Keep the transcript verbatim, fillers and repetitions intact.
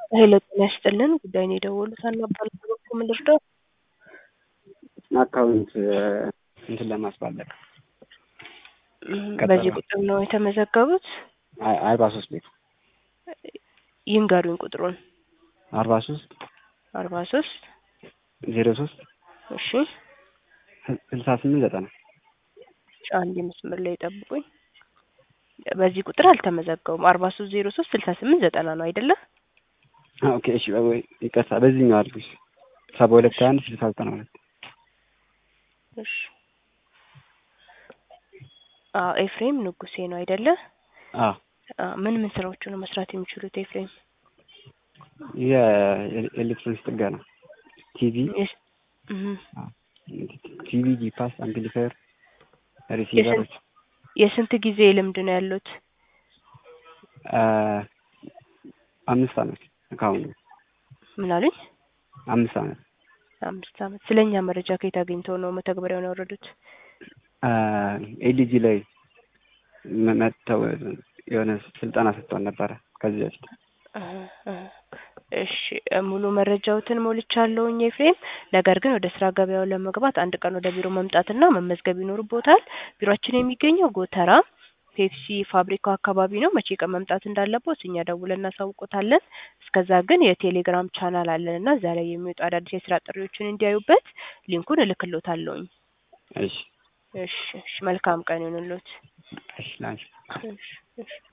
ሄሎ ጤና ይስጥልን ጉዳይን የደወሉት አናባል በኩል ምን ልርዳው? አካውንት እንትን ለማስባለቅ በዚህ ቁጥር ነው የተመዘገቡት? አይ አርባ ሶስት ቤት ይንገሩኝ ቁጥሩን። አርባ ሶስት አርባ ሶስት ዜሮ ሶስት እሺ ስልሳ ስምንት ዘጠና አንድ መስመር ላይ ጠብቁኝ። በዚህ ቁጥር አልተመዘገቡም። አርባ ሶስት ዜሮ ሶስት ስልሳ ስምንት ዘጠና ነው አይደለ? ኦኬ እሺ ወይ ይቀርታ በዚህኛው አልኩሽ ሰባ ሁለት አንድ ስልሳ ዘጠና ሁለት እሺ አ ኤፍሬም ንጉሴ ነው አይደለ? አዎ ምን ምን ስራዎችን ነው መስራት የሚችሉት ኤፍሬም? የኤሌክትሮኒክስ ጥገና ቲቪ እህ ቲቪ ጂፓስ አምፕሊፋየር ሪሲቨሮች። የስንት ጊዜ ልምድ ነው ያሉት? አ አምስት አመት ካሁን ምን አሉኝ? አምስት አመት አምስት አመት። ስለኛ መረጃ ከየት አግኝተው ነው መተግበሪያውን ያወረዱት? አ ኤልጂ ላይ መጥተው የሆነ ስልጠና ሰጥተው ነበር ከዚህ በፊት። እሺ ሙሉ መረጃዎትን ሞልቻለሁኝ ኤፍሬም። ነገር ግን ወደ ስራ ገበያው ለመግባት አንድ ቀን ወደ ቢሮ መምጣትና መመዝገብ ይኖርቦታል። ቢሮአችን የሚገኘው ጎተራ ፔፕሲ ፋብሪካው አካባቢ ነው። መቼ ቀን መምጣት እንዳለቦት እኛ ደውለን እናሳውቆታለን። እስከዛ ግን የቴሌግራም ቻናል አለንና እዛ ላይ የሚወጡ አዳዲስ የስራ ጥሪዎችን እንዲያዩበት ሊንኩን እልክልዎታለሁኝ። እሺ እሺ እሺ መልካም ቀን ይሁንልዎት። እሺ ላንቺ እሺ እሺ